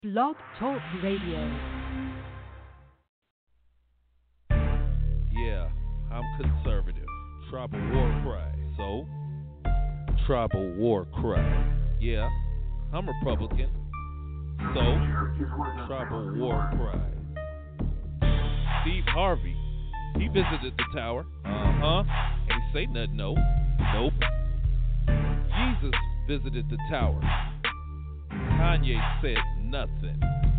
Blog Talk Radio. Yeah, I'm conservative. Tribal war cry. So, tribal war cry. Yeah, I'm Republican. So, tribal war cry. Steve Harvey, he visited the tower. Ain't say nothing, no. Nope. Jesus visited the tower. Kanye said nothing.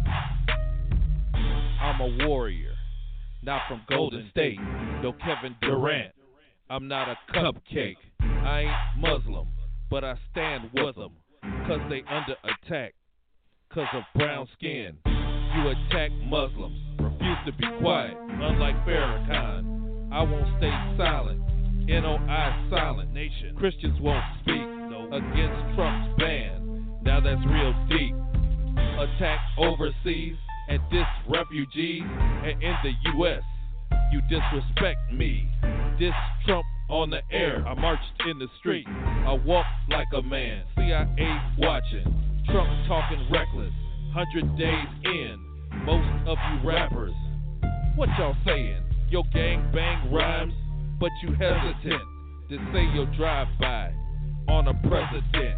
I'm a warrior, not from Golden State. No Kevin Durant. I'm not a cupcake. I ain't Muslim, but I stand with them. Cause they under attack. Cause of brown skin. You attack Muslims. Refuse to be quiet. Unlike Farrakhan, I won't stay silent. NOI silent nation. Christians won't speak against Trump's ban. Now that's real deep. Attack overseas and diss refugees. And in the U.S., you disrespect me. Diss Trump on the air. I marched in the street. I walked like a man. CIA watching. Trump talking reckless. 100 days in. Most of you rappers, what y'all saying? Your gang bang rhymes, but you hesitant to say you'll drive by on a president.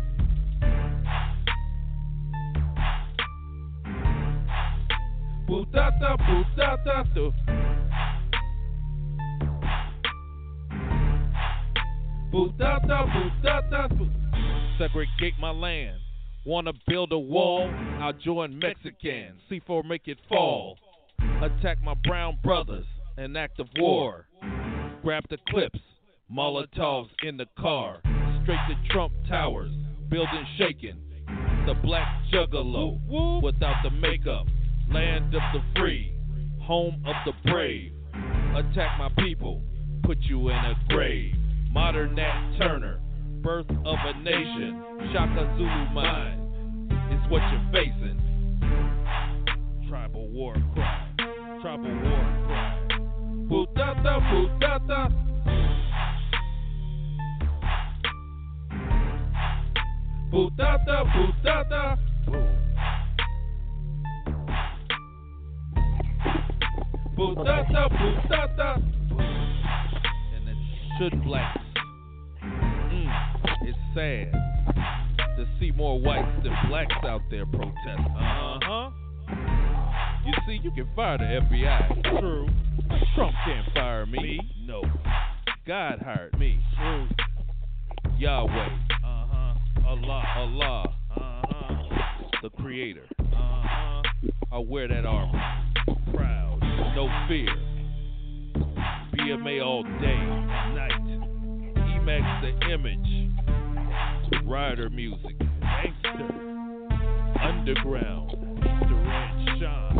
Bootata, bootata, do. Bootata, bootata, do. Segregate my land. Wanna build a wall? I'll join Mexicans. C4 make it fall. Attack my brown brothers. An act of war. Grab the clips. Molotovs in the car. Straight to Trump Towers. Building shaking. The black juggalo. Without the makeup. Land of the free. Home of the brave. Attack my people. Put you in a grave. Modern Nat Turner. Birth of a nation. Shaka Zulu mind is what you're facing. Tribal war cry. Tribal war cry. Bootata, bootata. Bootata, bootata. Bootata, bootata. And it should blacks. It's sad to see more whites than blacks out there protesting. You see, you can fire the FBI. True. Trump can't fire me. No. God hired me. True. Yahweh. Allah. The Creator. I wear that armor. Proud. No fear. BMA all day and night. Emax the image. Rider music. Gangster. Underground. Durant Sean.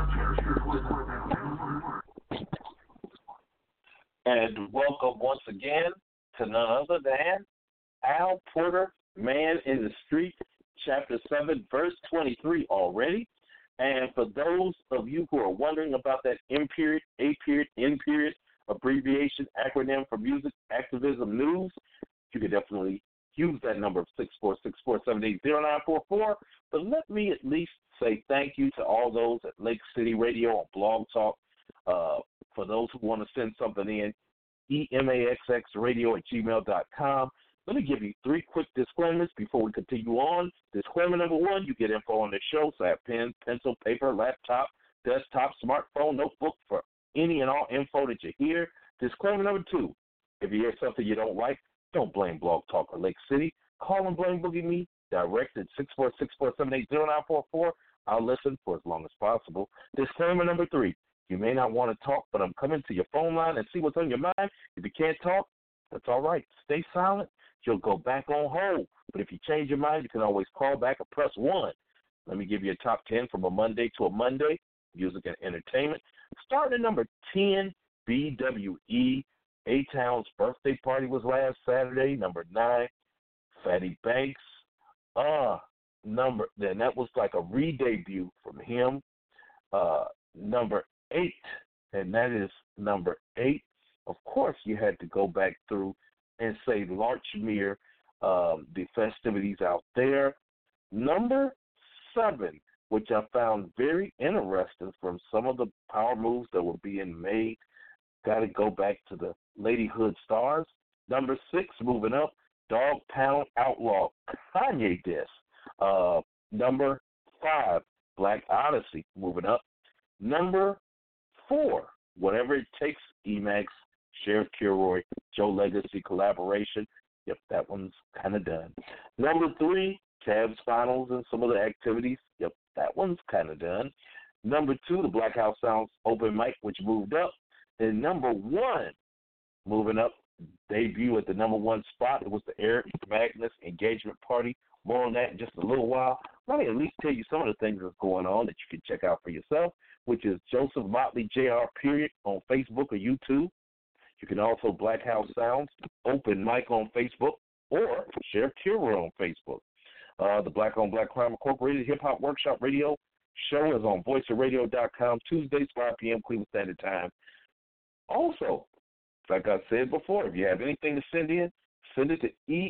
And welcome once again to none other than Al Porter, Man in the Street, Chapter 7, Verse 23 already. And for those of you who are wondering about that M period, A period, N period abbreviation, acronym for Music Activism News, you can definitely use that number of 646-478-0944. But let me at least say thank you to all those at Lake City Radio on Blog Talk. For those who want to send something in, emaxxradio@gmail.com. Let me give you 3 quick disclaimers before we continue on. Disclaimer number 1, you get info on the show, so have pen, pencil, paper, laptop, desktop, smartphone, notebook for any and all info that you hear. Disclaimer number 2, if you hear something you don't like, don't blame Blog Talk or Lake City. Call and blame Boogie Me, direct at 646-478-0944. I'll listen for as long as possible. Disclaimer number 3, you may not want to talk, but I'm coming to your phone line and see what's on your mind. If you can't talk, that's all right. Stay silent. You'll go back on hold. But if you change your mind, you can always call back or press 1. Let me give you a top 10 from a Monday to a Monday, music and entertainment. Starting at number 10, BWE. A-Town's birthday party was last Saturday. Number 9, Fatty Banks. Then that was like a re-debut from him. Number 8, and that is number 8. Of course, you had to go back through and say Larchmere, the festivities out there. Number 7 which I found very interesting from some of the power moves that were being made. Got to go back to the Ladyhood Stars. Number 6, moving up, Dog Pound Outlaw, Kanye diss. Number 5, Black Odyssey, moving up. Number 4, Whatever It Takes, Emax, Sheriff Kilroy, Joe Legacy collaboration. Yep, that one's kind of done. Number 3, Cavs Finals and some of the activities. Yep, that one's kind of done. Number 2, the Black House Sounds open mic, which moved up. And number 1, moving up, debut at the number 1 spot. It was the Eric Magnus engagement party. More on that in just a little while. Let me at least tell you some of the things that's going on that you can check out for yourself, which is Joseph Motley Jr. period on Facebook or YouTube. You can also Black House Sounds open mic on Facebook or Sheriff Kilroy on Facebook. The Black on Black Crime Incorporated Hip Hop Workshop Radio show is on voiceofradio.com Tuesdays, 5 p.m. Cleveland Standard Time. Also, like I said before, if you have anything to send in, send it to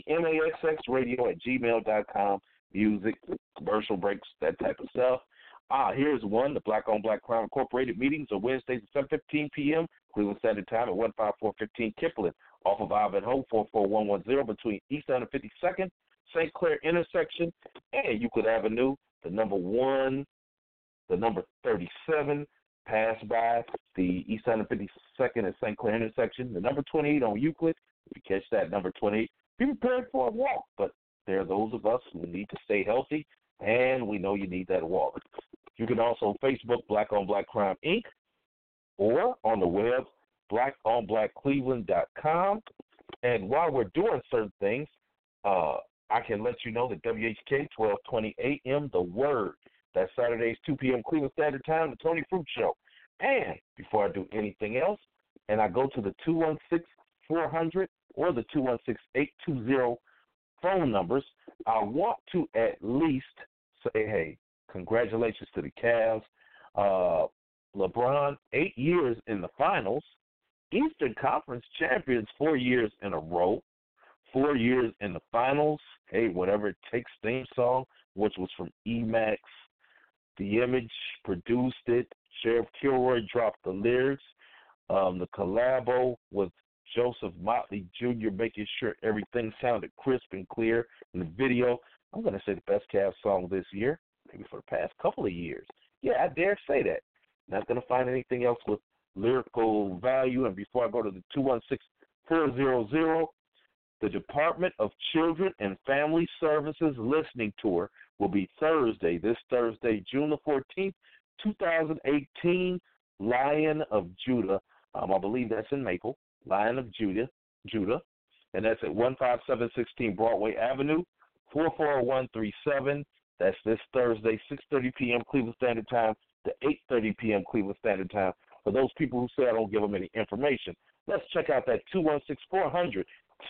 emaxxradio@gmail.com. Music, commercial breaks, that type of stuff. Here's one. The Black on Black Crime Incorporated meetings are Wednesdays at 7:15 p.m. Cleveland Standard Time at 15415 Kipling off of Ivanhoe 44110 between East and 52nd, St. Clair intersection, and Euclid Avenue. The number 1, the number 37, pass by the East and 52nd and St. Clair intersection. The number 28 on Euclid. If you catch that, number 28, be prepared for a walk. But there are those of us who need to stay healthy, and we know you need that walk. You can also Facebook Black on Black Crime Inc. or on the web blackonblackcleveland.com. And while we're doing certain things, I can let you know that WHK 1220 AM, The Word. That's Saturdays, 2 p.m. Cleveland Standard Time, the Tony Fruit Show. And before I do anything else, and I go to the 216-400 or the 216-820 phone numbers, I want to at least say, hey, congratulations to the Cavs. LeBron, 8 years in the finals. Eastern Conference champions 4 years in a row. 4 years in the finals. Hey, Whatever It Takes theme song, which was from Emax. The Image produced it. Sheriff Kilroy dropped the lyrics. The collabo with Joseph Motley Jr., making sure everything sounded crisp and clear in the video. I'm going to say the best Cavs song this year, maybe for the past couple of years. Yeah, I dare say that. Not going to find anything else with lyrical value. And before I go to the 216-400, the Department of Children and Family Services listening tour will be this Thursday, June the 14th, 2018, Lion of Judah. I believe that's in Maple, Lion of Judah, and that's at 15716 Broadway Avenue, 44137. That's this Thursday, 6:30 p.m. Cleveland Standard Time to 8:30 p.m. Cleveland Standard Time. For those people who say I don't give them any information, let's check out that 216-400,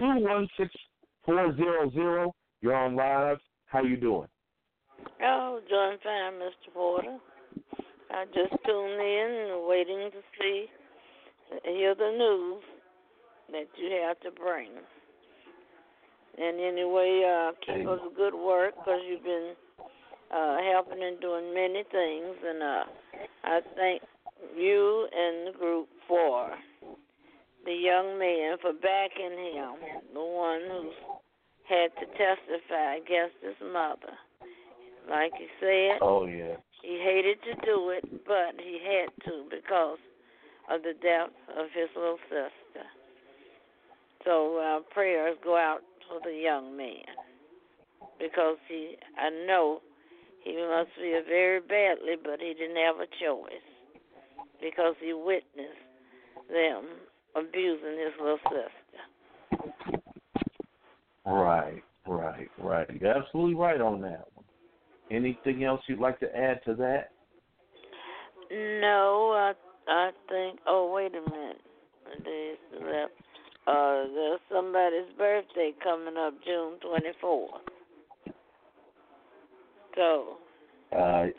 216-400. You're on live. How you doing? Oh, doing fine, Mr. Porter. I just tuned in and waiting to hear the news that you have to bring. And anyway, keep up the good work because you've been helping and doing many things. And I thank you and the group for the young man for backing him, the one who had to testify against his mother. Like he said, he hated to do it, but he had to because of the death of his little sister. So our prayers go out for the young man because I know he must feel very badly, but he didn't have a choice because he witnessed them abusing his little sister. Right. You're absolutely right on that one. Anything else you'd like to add to that? No, I think. Oh, wait a minute. There's somebody's birthday coming up June 24th. So, it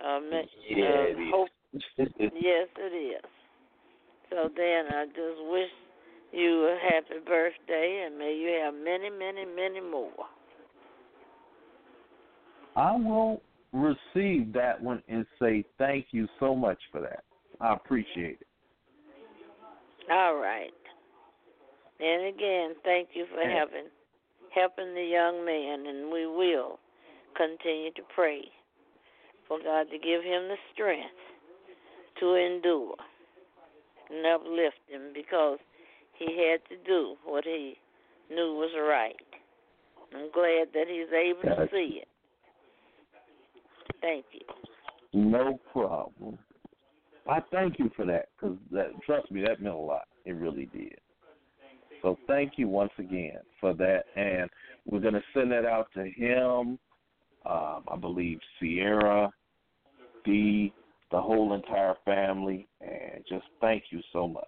is. Yes, it is. So then I just wish you a happy birthday, and may you have many, many, many more. I will receive that one and say thank you so much for that. I appreciate it. All right. And again, thank you for helping the young man, and we will continue to pray for God to give him the strength to endure and uplift him, because he had to do what he knew was right. I'm glad that he's able to see it. Thank you. No problem. I thank you for that, because trust me, that meant a lot. It really did. So thank you once again for that, and we're going to send that out to him, I believe Sierra, Dee, the whole entire family, and just thank you so much.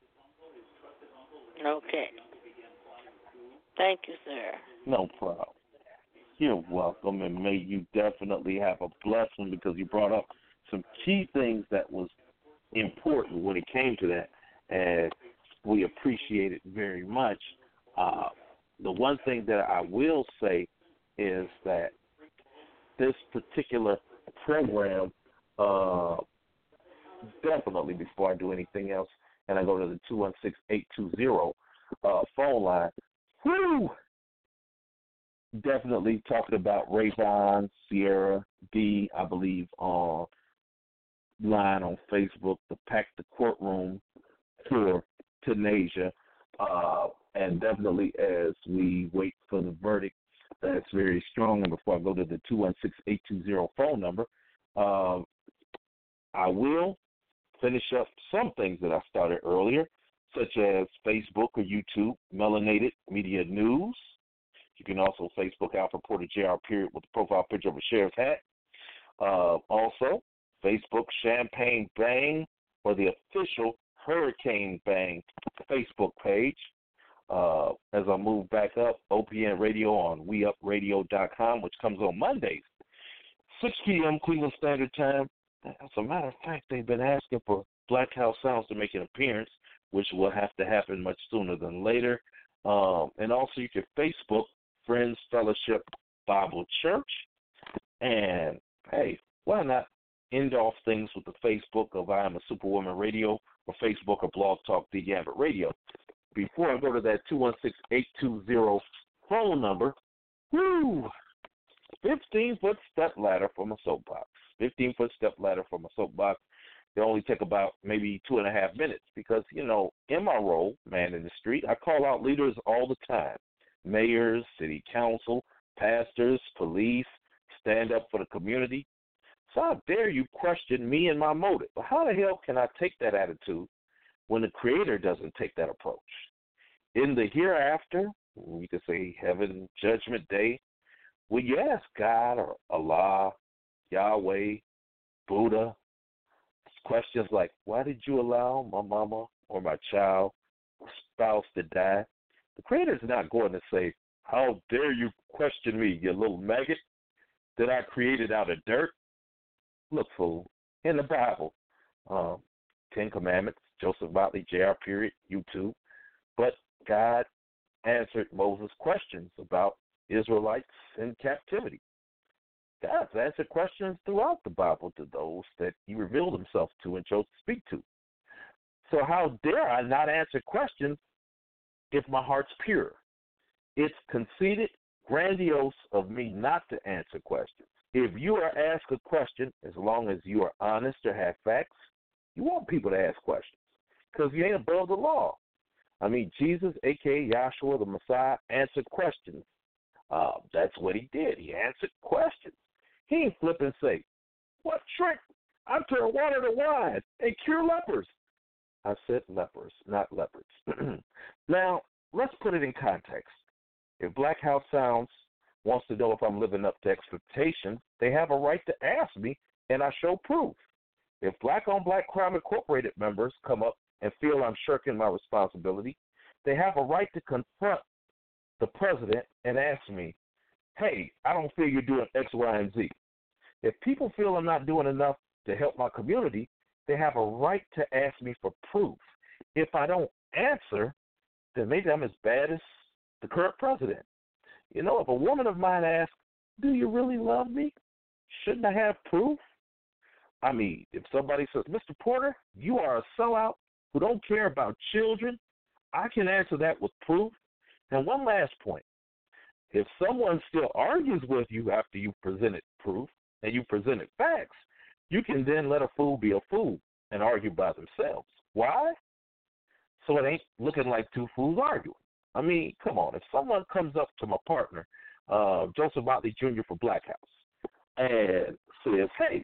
Okay. Thank you, sir. No problem. You're welcome, and may you definitely have a blessing, because you brought up some key things that was important when it came to that, and we appreciate it very much. The one thing that I will say is that this particular program, definitely before I do anything else, and I go to the 216-820 phone line, definitely talking about Rayvon, Sierra, Dee, I believe, on line on Facebook, the Pack the Courtroom for Tanasia, and definitely as we wait for the verdict, that's very strong. And before I go to the 216-820 phone number, I will finish up some things that I started earlier, such as Facebook or YouTube, Melanated Media News. You can also Facebook Alpha Porter JR period with the profile picture of a sheriff's hat. Also, Facebook Champagne Bang or the official Hurricane Bang Facebook page. As I move back up, OPN Radio on WeUpRadio.com, which comes on Mondays, 6 p.m. Cleveland Standard Time. As a matter of fact, they've been asking for Black House Sounds to make an appearance, which will have to happen much sooner than later. And also you can Facebook Friends Fellowship Bible Church. And, hey, why not end off things with the Facebook of I Am a Superwoman Radio or Facebook or Blog Talk The Gambit Radio. Before I go to that 216-820 phone number, 15-foot step ladder from a soapbox. 15-foot step ladder from a soapbox. They only take about maybe 2.5 minutes because, you know, in my role, man in the street, I call out leaders all the time. Mayors, city council, pastors, police, stand up for the community. So how dare you question me and my motive? But how the hell can I take that attitude when the Creator doesn't take that approach? In the hereafter, you could say heaven, judgment day, will you ask God or Allah, Yahweh, Buddha, questions like, why did you allow my mama or my child or spouse to die? The Creator's not going to say, how dare you question me, you little maggot that I created out of dirt? Look, fool, in the Bible, 10 Commandments, Joseph Motley, JR period, YouTube. But God answered Moses' questions about Israelites in captivity. God's answered questions throughout the Bible to those that he revealed himself to and chose to speak to. So how dare I not answer questions if my heart's pure? It's conceited, grandiose of me not to answer questions. If you are asked a question, as long as you are honest or have facts, you want people to ask questions because you ain't above the law. I mean, Jesus, a.k.a. Yahshua, the Messiah, answered questions. That's what he did. He answered questions. He ain't flip and say, what trick? I turn water to wine and cure lepers. I said lepers, not leopards. Now, let's put it in context. If Black House Sounds wants to know if I'm living up to expectations, they have a right to ask me, and I show proof. If Black on Black Crime Incorporated members come up and feel I'm shirking my responsibility, they have a right to confront the president and ask me, hey, I don't feel you're doing X, Y, and Z. If people feel I'm not doing enough to help my community, they have a right to ask me for proof. If I don't answer, then maybe I'm as bad as the current president. You know, if a woman of mine asks, do you really love me? shouldn't I have proof? I mean, if somebody says, Mr. Porter, you are a sellout who don't care about children, I can answer that with proof. And one last point. If someone still argues with you after you've presented proof and you presented facts, you can then let a fool be a fool and argue by themselves. Why? So it ain't looking like two fools arguing. I mean, come on. If someone comes up to my partner, Joseph Motley Jr. for Black House, and says, hey,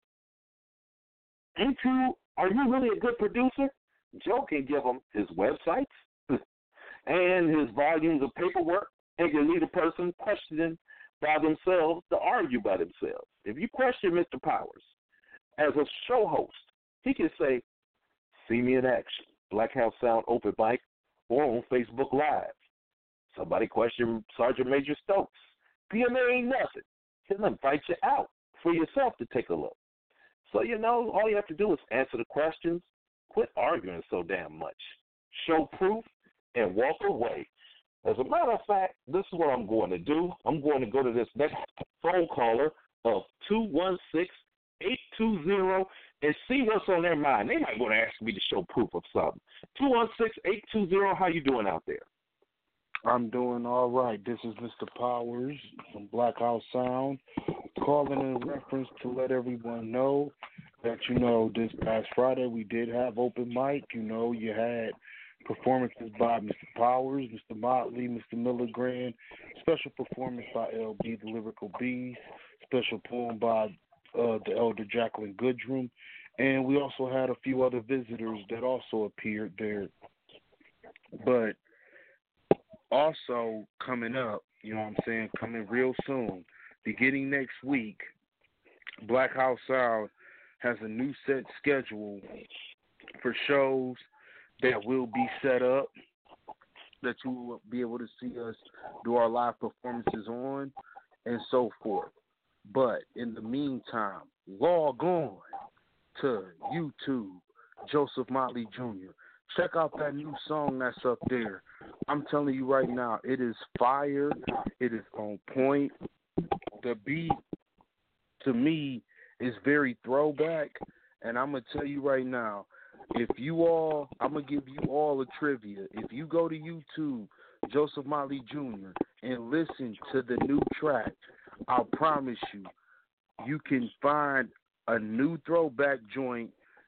are you really a good producer? Joe can give him his websites and his volumes of paperwork, and can lead a person questioning by themselves to argue by themselves. If you question Mr. Powers as a show host, he can say, see me in action, Black House Sound open mic, or on Facebook Live. Somebody question Sergeant Major Stokes. PMA ain't nothing. He'll invite you out for yourself to take a look. So, all you have to do is answer the questions, quit arguing so damn much, show proof, and walk away. As a matter of fact, this is what I'm going to do. I'm going to go to this next phone caller of 216-820 and see what's on their mind. They might want to ask me to show proof of something. 216-820, how you doing out there? I'm doing all right. This is Mr. Powers from Black House Sound, calling in reference to let everyone know that, this past Friday we did have open mic. You had performances by Mr. Powers, Mr. Motley, Mr. Milligran, special performance by LB, the Lyrical Beast, special poem by the Elder Jacqueline Goodrum, and we also had a few other visitors that also appeared there. But also coming up, coming real soon, beginning next week, Black House Sound has a new set schedule for shows that will be set up, that you will be able to see us do our live performances on, and so forth. But in the meantime, log on to YouTube, Joseph Motley Jr. Check out that new song that's up there. I'm telling you right now, it is fire. It is on point. The beat, to me, is very throwback. And I'm going to tell you right now, I'm going to give you all a trivia. If you go to YouTube, Joseph Motley Jr., and listen to the new track, I'll promise you can find a new throwback joint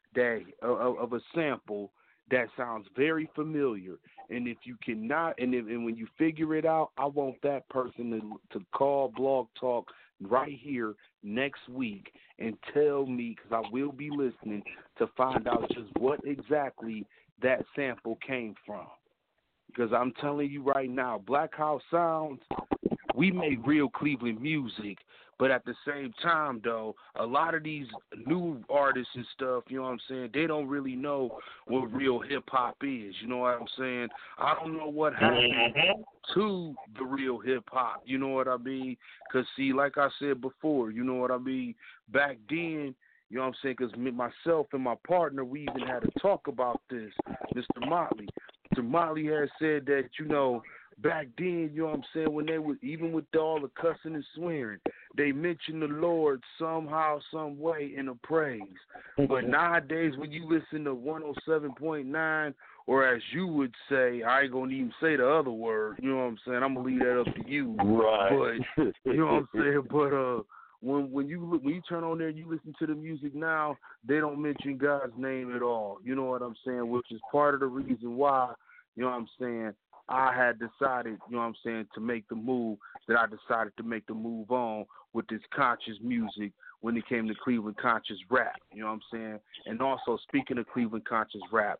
of a sample that sounds very familiar. And if you cannot, and when you figure it out, I want that person to call Blog Talk right here next week and tell me, because I will be listening, to find out just what exactly that sample came from. Because I'm telling you right now, Black House Sounds, we make real Cleveland music, but at the same time, though, a lot of these new artists and stuff, they don't really know what real hip-hop is, you know what I'm saying? I don't know what happened to the real hip-hop, you know what I mean? Because, see, like I said before, you know what I mean? Back then, you know what I'm saying? Because myself and my partner, we even had to talk about this, Mr. Motley. Mr. Motley had said that, back then, you know what I'm saying, when they were, even with all the cussing and swearing, they mentioned the Lord somehow, some way in a praise. But nowadays, when you listen to 107.9, or as you would say, I ain't going to even say the other word, you know what I'm saying, I'm going to leave that up to you. Right. But, you know what I'm saying, but when you turn on there and you listen to the music now, they don't mention God's name at all, you know what I'm saying, which is part of the reason why, you know what I'm saying, I had decided, you know what I'm saying, to make the move that I decided to make the move on with this conscious music when it came to Cleveland conscious rap, you know what I'm saying? And also, speaking of Cleveland conscious rap,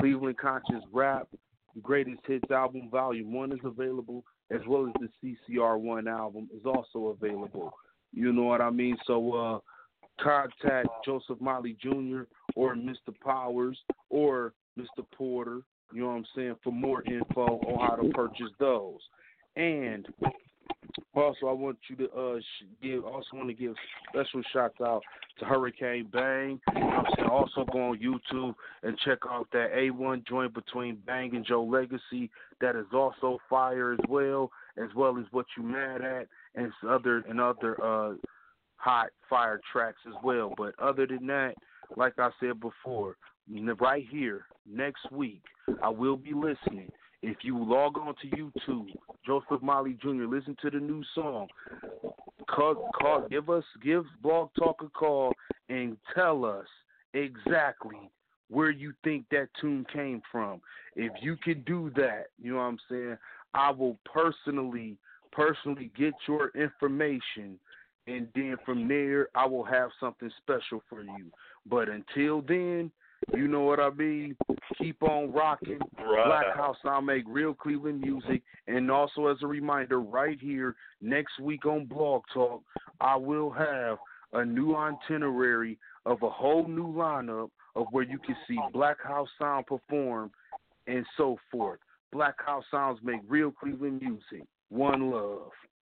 the Greatest Hits album, Volume 1 is available, as well as the CCR1 album is also available. You know what I mean? So contact Joseph Motley Jr. or Mr. Powers or Mr. Porter, you know what I'm saying, for more info on how to purchase those. And also, I want you to give special shouts out to Hurricane Bang. You know what I'm saying? Also go on YouTube and check out that A1 joint between Bang and Joe Legacy. That is also fire as well as What You Mad At, and other hot fire tracks as well. But other than that, like I said before, right here next week, I will be listening. If you log on to YouTube, Joseph Motley Jr., listen to the new song. Give Blog Talk a call and tell us exactly where you think that tune came from. If you can do that, you know what I'm saying, I will personally get your information, and then from there I will have something special for you. But until then, you know what I mean? Keep on rocking. Right. Black House Sound make real Cleveland music. And also as a reminder, right here next week on Blog Talk, I will have a new itinerary of a whole new lineup of where you can see Black House Sound perform and so forth. Black House Sounds make real Cleveland music. One love.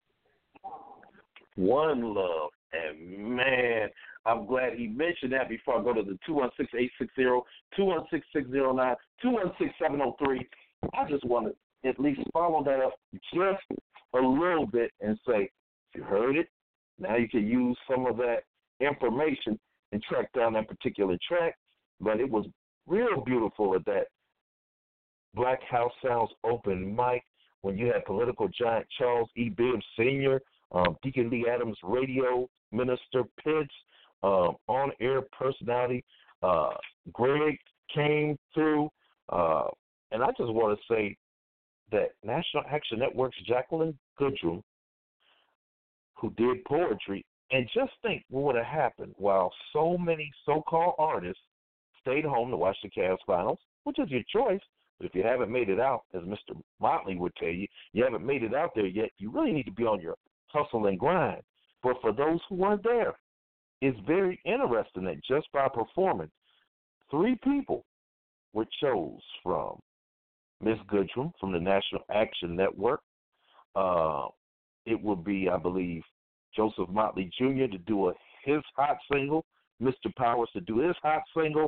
One love. And, man, I'm glad he mentioned that before I go to the 216-860, 216-609, 216-703. I just want to at least follow that up just a little bit and say, if you heard it, now you can use some of that information and track down that particular track. But it was real beautiful at that Black House Sounds open mic when you had political giant Charles E. Bibbs Sr., Deacon Lee Adams radio minister Pitts, on-air personality Greg came through. And I just want to say that National Action Network's Jacqueline Goodrum, who did poetry, and just think what would have happened while so many so-called artists stayed home to watch the Cavs finals, which is your choice. But if you haven't made it out, as Mr. Motley would tell you, you haven't made it out there yet, you really need to be on your hustle and grind. But for those who weren't there, it's very interesting that just by performing, 3 people were chose from Miss Goodrum from the National Action Network. It would be, I believe, Joseph Motley Jr. to do his hot single, Mr. Powers to do his hot single,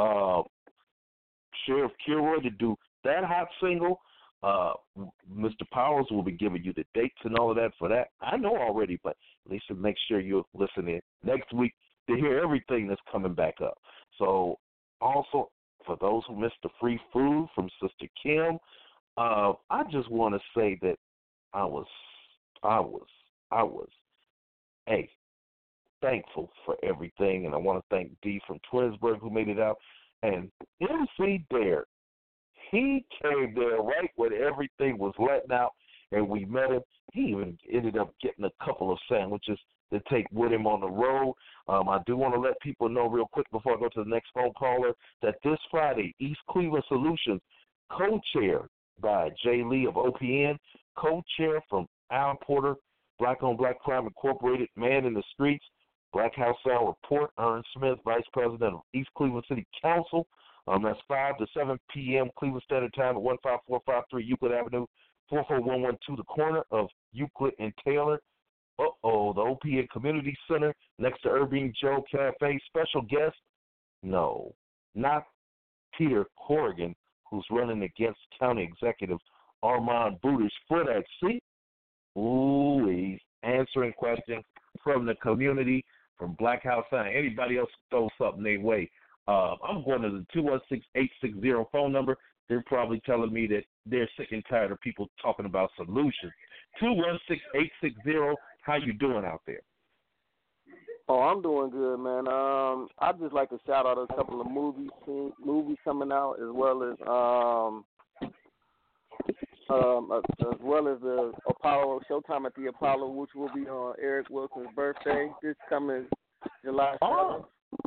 Sheriff Kilroy to do that hot single. Mr. Powers will be giving you the dates and all of that for that. I know already, but at least make sure you're listening next week to hear everything that's coming back up. So also, for those who missed the free food from Sister Kim, I just want to say that I was thankful for everything, and I want to thank D from Twinsburg who made it out, and MC Dare. He came there right when everything was letting out, and we met him. He even ended up getting a couple of sandwiches to take with him on the road. I do want to let people know real quick before I go to the next phone caller that this Friday, East Cleveland Solutions, co-chair by Jay Lee of OPN, co-chair from Al Porter, Black on Black Crime Incorporated, Man in the Streets, Black House Sound Report, Ern Smith, Vice President of East Cleveland City Council. That's 5 to 7 p.m. Cleveland Standard Time at 15453 Euclid Avenue, 44112, the corner of Euclid and Taylor. The OPN Community Center next to Irving Joe Cafe. Special guest? No, not Peter Corrigan, who's running against County Executive Armand Budish for that seat. He's answering questions from the community, from Black House Sound. Anybody else throw something their way. I'm going to the 216-860 phone number. They're probably telling me that they're sick and tired of people talking about solutions. 216-860, how you doing out there? Oh, I'm doing good, man. I'd just like to shout out a couple of movies coming out, as well as the Apollo Showtime at the Apollo, which will be on Eric Wilson's birthday this coming July 7th.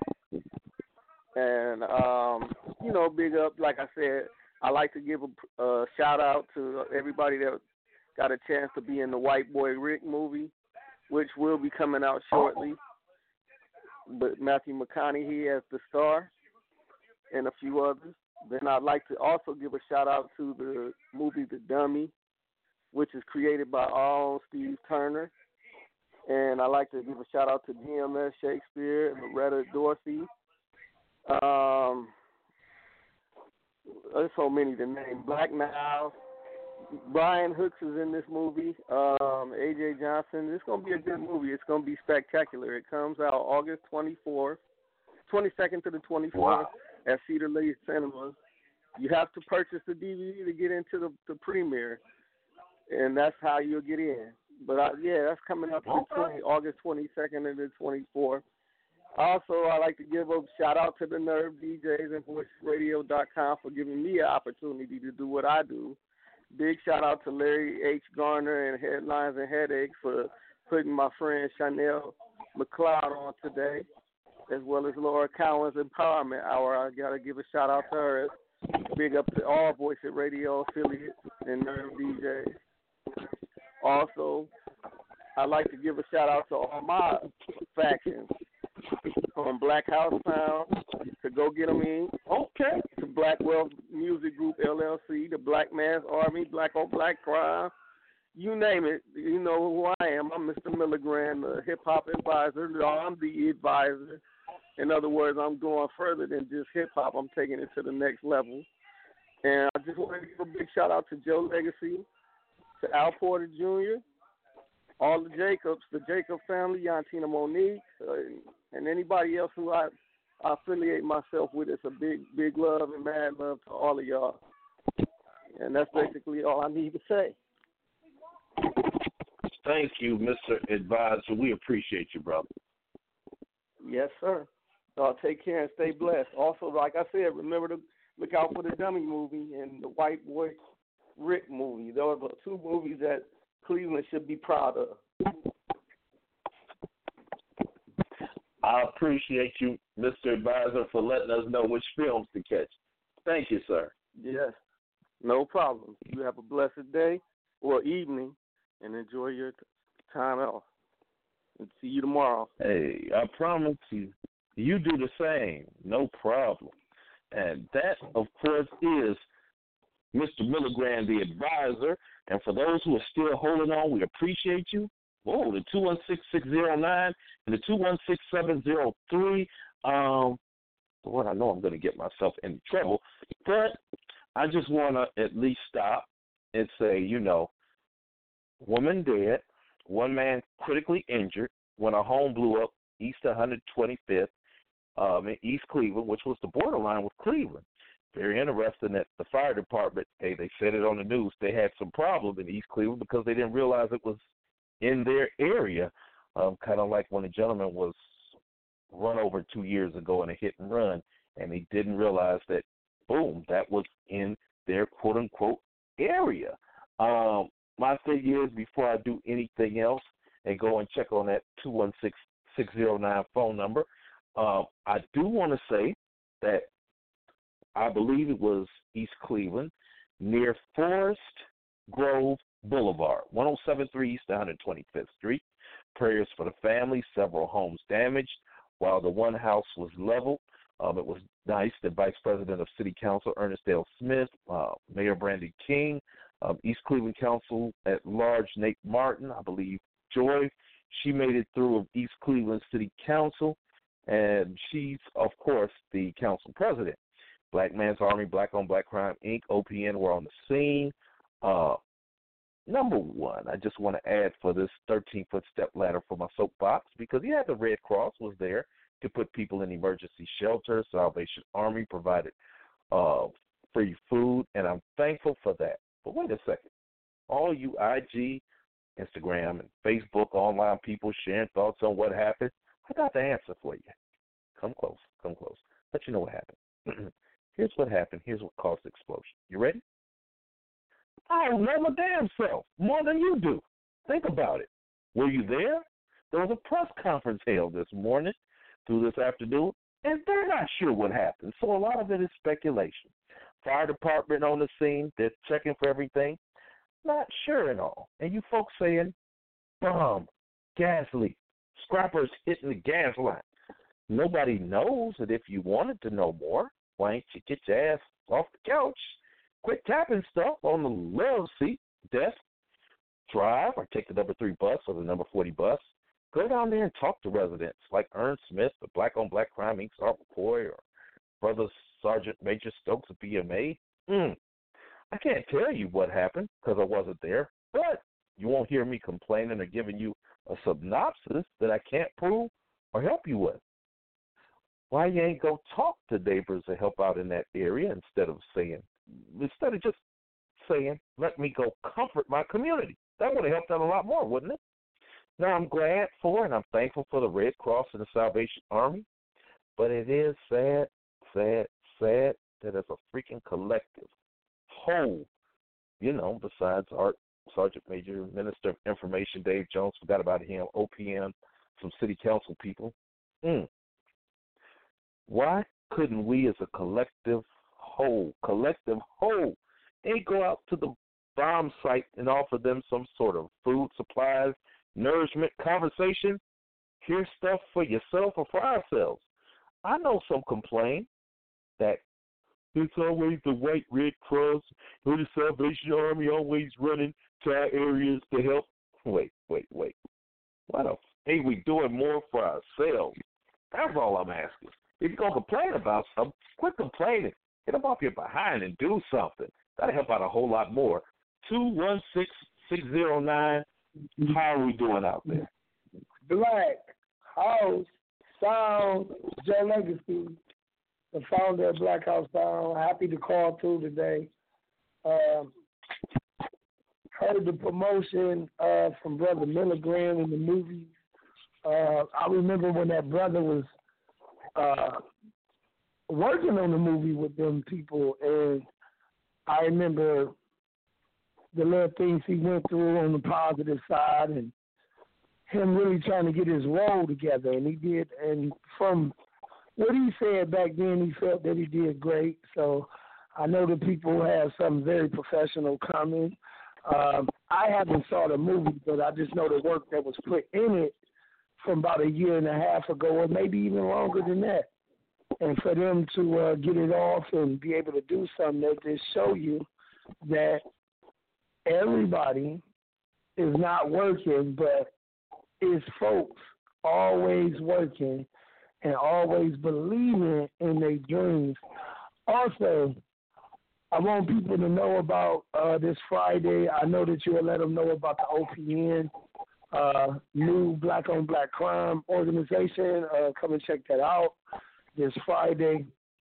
And, big up, like I said, I like to give a shout-out to everybody that got a chance to be in the White Boy Rick movie, which will be coming out shortly. But Matthew McConaughey as the star and a few others. Then I'd like to also give a shout-out to the movie The Dummy, which is created by our own Steve Turner. And I'd like to give a shout-out to DMS Shakespeare and Loretta Dorsey. There's so many to name. Black Now, Brian Hooks is in this movie. A.J. Johnson. It's going to be a good movie. It's going to be spectacular. It comes out August 22nd to the 24th at Cedar Lake Cinemas. You have to purchase the DVD to get into the premiere, and that's how you'll get in. But, that's coming up August 22nd and the 24th. Also, I'd like to give a shout-out to the Nerve DJs and VoiceRadio.com for giving me an opportunity to do what I do. Big shout-out to Larry H. Garner and Headlines and Headaches for putting my friend Chanel McLeod on today, as well as Laura Cowan's Empowerment Hour. I got to give a shout-out to her. Big up to all Voice It Radio affiliates and Nerve DJs. Also, I'd like to give a shout-out to all my factions, from Black House Sound to Go Get 'Em In, to Black Wealth Music Group LLC, the Black Man's Army, Black on Black Crime, you name it. You know who I am. I'm Mr. Milligram, the hip-hop advisor. I'm the advisor. In other words, I'm going further than just hip-hop. I'm taking it to the next level. And I just want to give a big shout-out to Joe Legacy, to Al Porter Jr., all the Jacobs, the Jacob family, Yantina Monique, and anybody else who I affiliate myself with. It's a big love and mad love to all of y'all. And that's basically all I need to say. Thank you, Mr. Advisor. We appreciate you, brother. Yes, sir. Y'all take care and stay blessed. Also, like I said, remember to look out for the Dummy movie and the White Boy Rick movie. Those are two movies that Cleveland should be proud of. I appreciate you, Mr. Advisor, for letting us know which films to catch. Thank you, sir. Yes, no problem. You have a blessed day or evening, and enjoy your time off. And see you tomorrow. Hey, I promise you, you do the same. No problem. And that, of course, is Mr. Milligram, the advisor. And for those who are still holding on, we appreciate you. Whoa, the 216-609 and the 216-703. Lord, I know I'm going to get myself in trouble. But I just want to at least stop and say, woman dead, one man critically injured when a home blew up east of 125th in East Cleveland, which was the borderline with Cleveland. Very interesting that the fire department, they said it on the news, they had some problem in East Cleveland because they didn't realize it was in their area, kind of like when a gentleman was run over 2 years ago in a hit and run, and they didn't realize that, boom, that was in their quote-unquote area. My thing is, before I do anything else and go and check on that 216-609 phone number, I do want to say that I believe it was East Cleveland, near Forest Grove Boulevard, 1073 East 125th Street. Prayers for the family, several homes damaged, while the one house was leveled. It was nice that Vice President of City Council Ernest Dale Smith, Mayor Brandy King, East Cleveland Council at Large Nate Martin, I believe Joy, she made it through of East Cleveland City Council, and she's, of course, the council president. Black Man's Army, Black on Black Crime, Inc., OPN were on the scene. Number one, I just want to add for this 13-foot step ladder for my soapbox, because the Red Cross was there to put people in emergency shelters. Salvation Army provided free food, and I'm thankful for that. But wait a second. All you IG, Instagram, and Facebook online people sharing thoughts on what happened, I got the answer for you. Come close. Let you know what happened. Here's what happened. Here's what caused the explosion. You ready? I don't know my damn self more than you do. Think about it. Were you there? There was a press conference held this morning through this afternoon, and they're not sure what happened. So a lot of it is speculation. Fire department on the scene, they're checking for everything. Not sure at all. And you folks saying, bomb, gas leak, scrappers hitting the gas line. Nobody knows that if you wanted to know more, why ain't you get your ass off the couch, quit tapping stuff on the love seat, desk, drive, or take the number 3 bus or the number 40 bus. Go down there and talk to residents like Ern Smith, the Black on Black Crime Inc. Sergeant McCoy, or Brother Sergeant Major Stokes of BMA. I can't tell you what happened because I wasn't there, but you won't hear me complaining or giving you a synopsis that I can't prove or help you with. Why you ain't go talk to neighbors to help out in that area instead of just saying, let me go comfort my community? That would have helped out a lot more, wouldn't it? Now, I'm glad for and I'm thankful for the Red Cross and the Salvation Army, but it is sad that as a freaking collective whole, besides Art, Sergeant Major, Minister of Information Dave Jones, forgot about him, OPM, some city council people. Why couldn't we as a collective whole, ain't go out to the bomb site and offer them some sort of food, supplies, nourishment, conversation, hear stuff for yourself or for ourselves? I know some complain that it's always the white Red Cross or the Salvation Army always running to our areas to help. Wait. Why the ain't we doing more for ourselves? That's all I'm asking. If you're going to complain about something, quit complaining. Get them off your behind and do something. That'll help out a whole lot more. 216-609, how are we doing out there? Black House Sound, Joe Legacy, the founder of Black House Sound. Happy to call through today. Heard the promotion from Brother Milligram in the movie. I remember when that brother was working on the movie with them people, and I remember the little things he went through on the positive side and him really trying to get his role together, and he did. And from what he said back then, he felt that he did great. So I know that people have something very professional coming. I haven't saw the movie, but I just know the work that was put in it from about a year and a half ago, or maybe even longer than that. And for them to get it off and be able to do something that just show you that everybody is not working, but is folks always working and always believing in their dreams. Also, I want people to know about this Friday. I know that you'll let them know about the OPN, new Black on Black Crime organization. Come and check that out this Friday.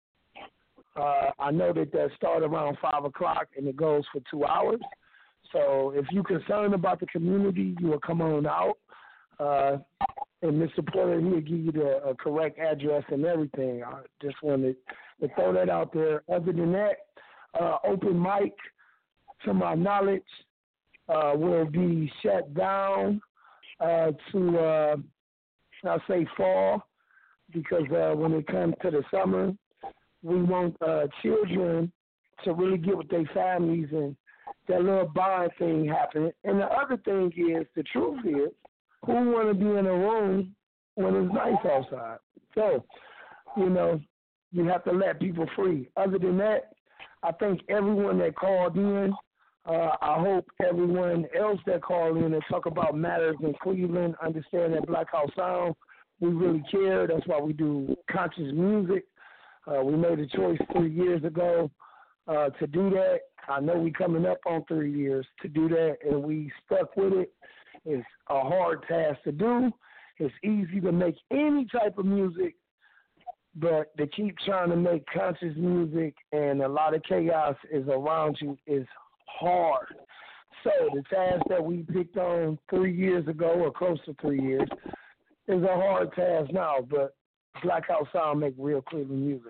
I know that starts around 5 o'clock and it goes for 2 hours. So if you're concerned about the community, you will come on out. And Mr. Porter, he'll give you the correct address and everything. I just wanted to throw that out there. Other than that, open mic, to my knowledge, will be shut down to, I'll say fall, because when it comes to the summer, we want children to really get with their families and that little bond thing happening. And the other thing is, the truth is, who want to be in a room when it's nice outside? So, you have to let people free. Other than that, I thank everyone that called in. I hope everyone else that called in and talk about matters in Cleveland understand that Black House Sound, we really care. That's why we do conscious music. We made a choice 3 years ago to do that. I know we're coming up on 3 years to do that, and we stuck with it. It's a hard task to do. It's easy to make any type of music, but to keep trying to make conscious music and a lot of chaos is around you is hard. So the task that we picked on 3 years ago, or close to 3 years, is a hard task now, but Black House Sound make real Cleveland music.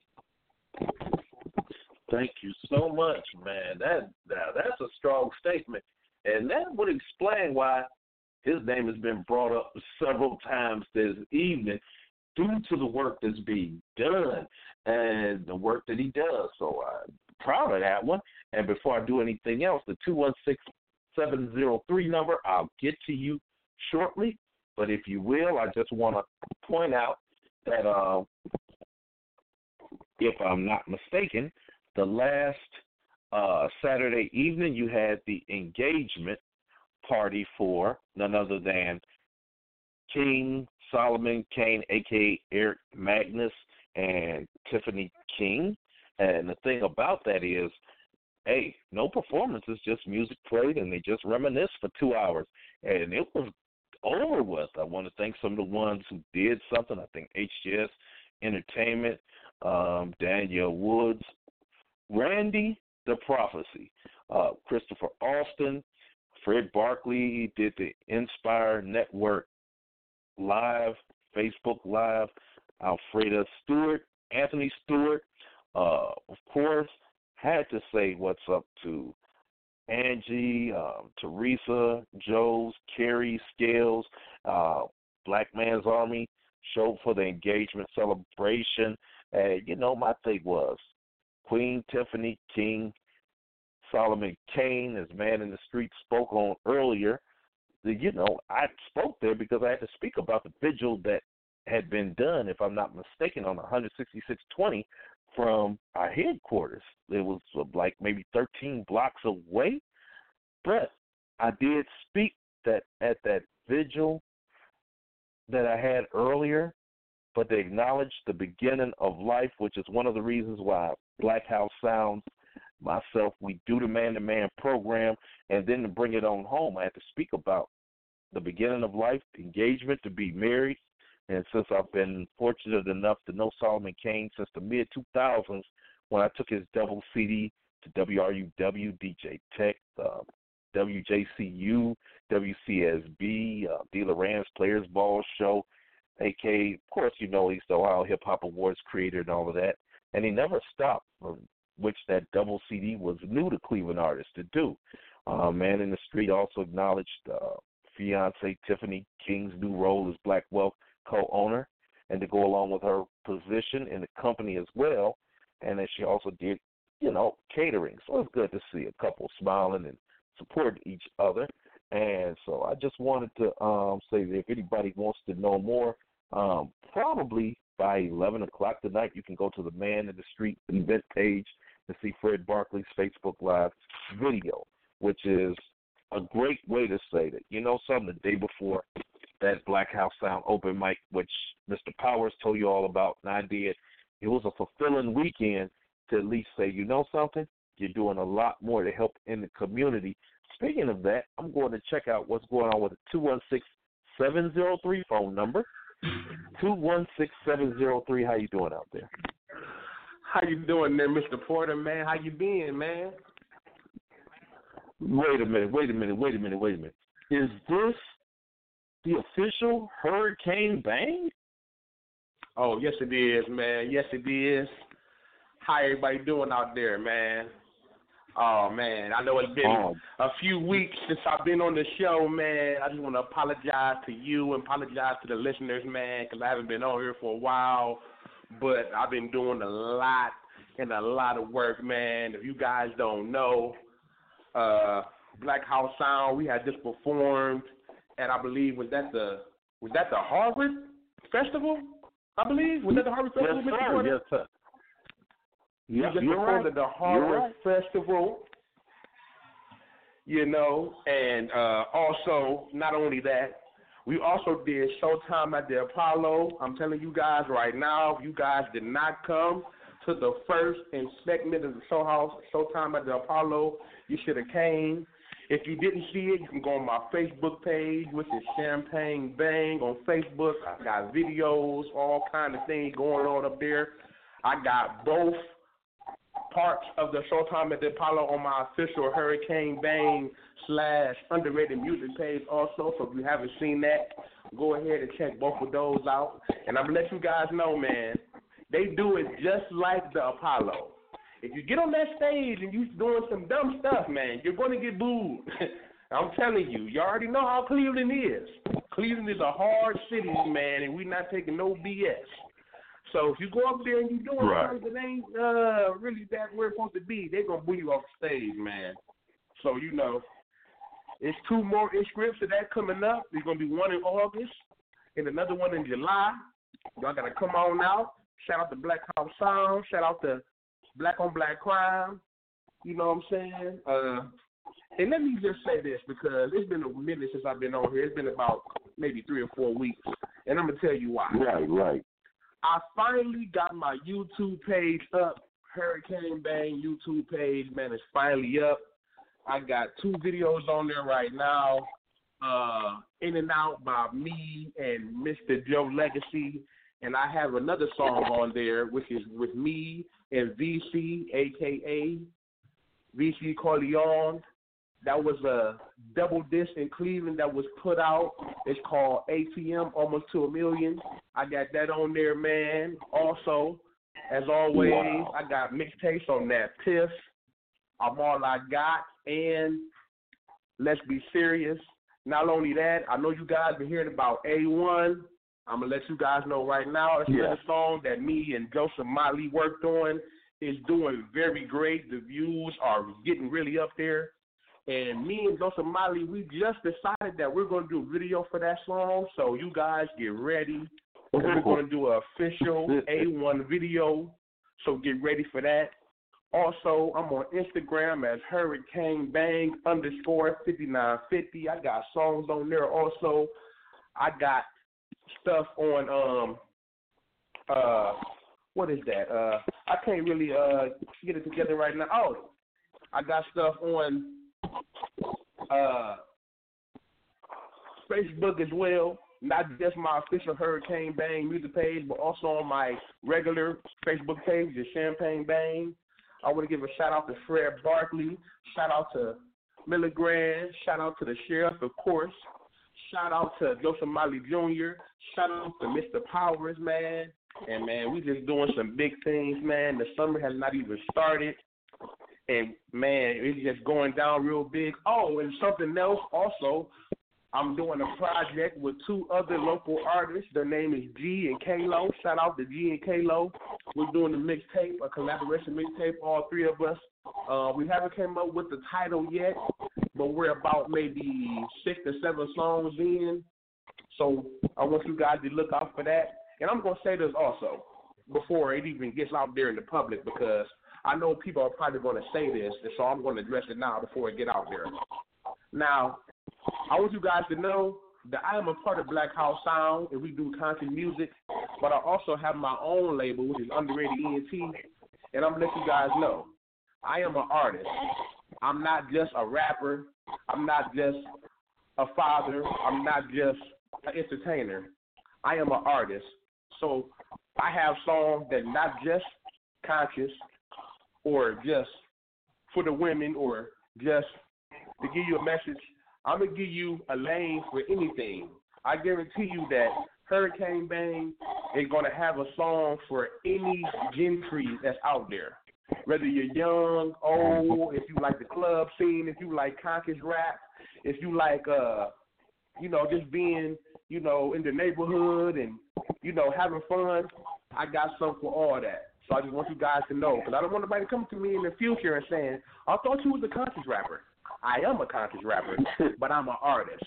Thank you so much, man. That's a strong statement. And that would explain why his name has been brought up several times this evening due to the work that's being done and the work that he does. So I'm proud of that one. And before I do anything else, the 216-703 number, I'll get to you shortly. But if you will, I just want to point out that if I'm not mistaken, the last Saturday evening you had the engagement party for none other than King Solomon Kane, a.k.a. Eric Magnus, and Tiffany King. And the thing about that is hey, no performances, just music played, and they just reminisced for 2 hours. And it was over with. I want to thank some of the ones who did something. I think HGS Entertainment, Danielle Woods, Randy the Prophecy, Christopher Austin, Fred Barkley did the Inspire Network Live, Facebook Live, Alfreda Stewart, Anthony Stewart, of course, had to say what's up to Angie, Teresa, Joes, Carrie, Scales, Black Man's Army, showed for the engagement celebration. And, my thing was Queen Tiffany King, Solomon Kane, as Man in the Street spoke on earlier. I spoke there because I had to speak about the vigil that had been done, if I'm not mistaken, on 16620 from our headquarters. It was like maybe 13 blocks away. But I did speak that at that vigil that I had earlier, but they acknowledged the beginning of life, which is one of the reasons why Black House Sounds, myself, we do the man-to-man program, and then to bring it on home, I had to speak about the beginning of life, engagement, to be married. And since I've been fortunate enough to know Solomon Kane since the mid-2000s, when I took his double CD to WRUW, DJ Tech, WJCU, WCSB, D. Loran's Players Ball Show, a.k.a., of course, he's the Ohio Hip Hop Awards creator and all of that. And he never stopped, which that double CD was new to Cleveland artists to do. Man in the Street also acknowledged fiancée Tiffany King's new role as Black Wealth co-owner, and to go along with her position in the company as well. And then she also did, catering. So it's good to see a couple smiling and supporting each other. And so I just wanted to say that if anybody wants to know more, probably by 11 o'clock tonight, you can go to the Man in the Street event page and see Fred Barkley's Facebook Live video, which is a great way to say that, something, the day before that Black House Sound open mic, which Mr. Powers told you all about, and I did. It was a fulfilling weekend to at least say, something, you're doing a lot more to help in the community. Speaking of that, I'm going to check out what's going on with the 216-703 phone number. 216-703. How you doing out there? How you doing there, Mr. Porter, man? How you been, man? Wait a minute. Is this the official Hurricane Bang? Oh, yes it is, man. Yes it is. How everybody doing out there, man? Oh, man, I know it's been a few weeks since I've been on the show, man. I just want to apologize to you and apologize to the listeners, man, because I haven't been on here for a while. But I've been doing a lot of work, man. If you guys don't know, Black House Sound, we had just performed at, I believe, was that the Harvard Festival? I believe. Was that the Harvard Festival, Yes, Mr. sir. Porter? Yes, sir. We just performed at the Harvard Festival, and also, not only that, we also did Showtime at the Apollo. I'm telling you guys right now, if you guys did not come to the first segment of the Showtime at the Apollo, you should have came. If you didn't see it, you can go on my Facebook page, which is Champagne Bang on Facebook. I got videos, all kind of things going on up there. I got both parts of the Showtime at the Apollo on my official Hurricane Bang / underrated music page also. So if you haven't seen that, go ahead and check both of those out. And I'm going to let you guys know, man, they do it just like the Apollo. If you get on that stage and you doing some dumb stuff, man, you're going to get booed. I'm telling you, you already know how Cleveland is. Cleveland is a hard city, man, and we're not taking no BS. So if you go up there and you doing something that ain't really that where it's supposed to be, they're going to boo you off the stage, man. So, it's 2 more scripts of that coming up. There's going to be one in August and another one in July. Y'all got to come on out. Shout out to Black House Sound. Shout out to Black on Black Crime. You know what I'm saying? And let me just say this, because it's been a minute since I've been on here. It's been about maybe 3 or 4 weeks. And I'm going to tell you why. Right. I finally got my YouTube page up, Hurricane Bang YouTube page, man, is finally up. I got 2 videos on there right now. In and Out by me and Mr. Joe Legacy. And I have another song on there, which is with me and VC, a.k.a. VC Corleone. That was a double disc in Cleveland that was put out. It's called ATM, Almost to a Million. I got that on there, man. Also, as always, I got mixtapes on that Piff, I'm All I Got, and Let's Be Serious. Not only that, I know you guys been hearing about A1. I'm going to let you guys know right now. It's another song that me and Joseph Motley worked on. It's doing very great. The views are getting really up there. And me and Joseph Motley, we just decided that we're going to do a video for that song. So you guys get ready. We're going to do an official A1 video. So get ready for that. Also, I'm on Instagram as Hurricane Bang _5950. I got songs on there also. I got stuff on what is that? I can't really get it together right now. Oh, I got stuff on Facebook as well. Not just my official Hurricane Bang music page, but also on my regular Facebook page, the Champagne Bang. I want to give a shout out to Fred Barkley. Shout out to Milligram. Shout out to the sheriff, of course. Shout out to Joseph Motley Jr. Shout out to Mr. Powers, man. And, man, we just doing some big things, man. The summer has not even started. And, man, it's just going down real big. Oh, and something else also, I'm doing a project with 2 other local artists. Their name is G and K-Lo. Shout out to G and K-Lo. We're doing a mixtape, a collaboration mixtape, all 3 of us. We haven't came up with the title yet, but we're about maybe 6 or 7 songs in. So I want you guys to look out for that. And I'm going to say this also before it even gets out there in the public, because I know people are probably going to say this, and so I'm going to address it now before it get out there. Now, I want you guys to know that I am a part of Black House Sound, and we do country music, but I also have my own label, which is Underrated ENT, and I'm going to let you guys know, I am an artist. I'm not just a rapper. I'm not just a father. I'm not just an entertainer. I am an artist. So I have songs that not just conscious or just for the women or just to give you a message. I'm going to give you a lane for anything. I guarantee you that Hurricane Bang is going to have a song for any gentry that's out there. Whether you're young, old, if you like the club scene, if you like conscious rap, if you like, just being, in the neighborhood and, having fun, I got something for all that. So I just want you guys to know, because I don't want nobody to come to me in the future and saying, I thought you was a conscious rapper. I am a conscious rapper, but I'm an artist,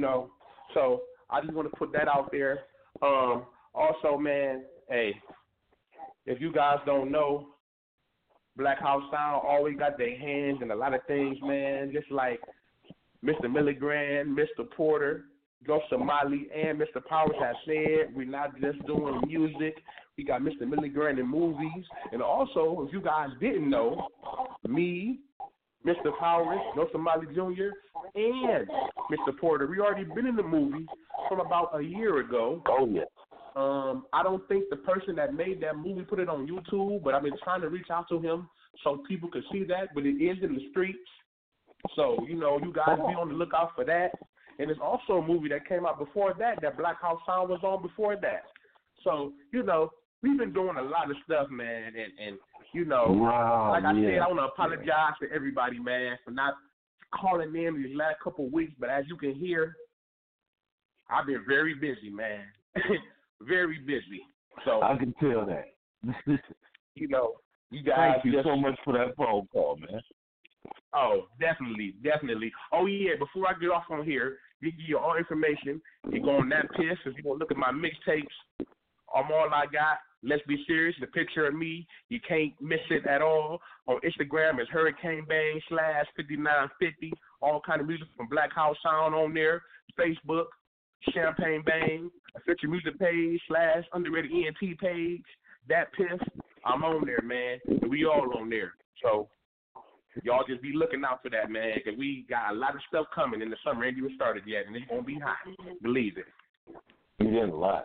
So I just want to put that out there. Also, man, hey, if you guys don't know, Black House Sound always got their hands in a lot of things, man, just like Mr. Milligram, Mr. Porter, Joseph Motley, and Mr. Powers have said, we're not just doing music. We got Mr. Milligram in movies. And also, if you guys didn't know, me, Mr. Powers, Joseph Motley Jr., and Mr. Porter, we already been in the movie from about a year ago. Oh, yeah. I don't think the person that made that movie put it on YouTube, but I've been trying to reach out to him so people could see that, but it is in the streets. So, you guys be on the lookout for that. And there's also a movie that came out before that Black House Sound was on before that. So, we've been doing a lot of stuff, man, and wow, like I said, I want to apologize to everybody, man, for not calling in these last couple of weeks, but as you can hear, I've been very busy, man. Very busy. So I can tell that. you guys. Thank you so much for that phone call, man. Oh, definitely. Oh, yeah, before I get off on here, give you your own information. You go on that piss. If you want to look at my mixtapes, I'm All I Got. Let's Be Serious. The picture of me, you can't miss it at all. On Instagram, it's Hurricane Bang /5950. All kind of music from Black House Sound on there. Facebook, Champagne Bang. Official music page /Underrated ENT page. That Piff. I'm on there, man. We all on there. So y'all just be looking out for that, man, because we got a lot of stuff coming in the summer. Ain't even started yet, and it's going to be hot. Believe it. You didn't lie.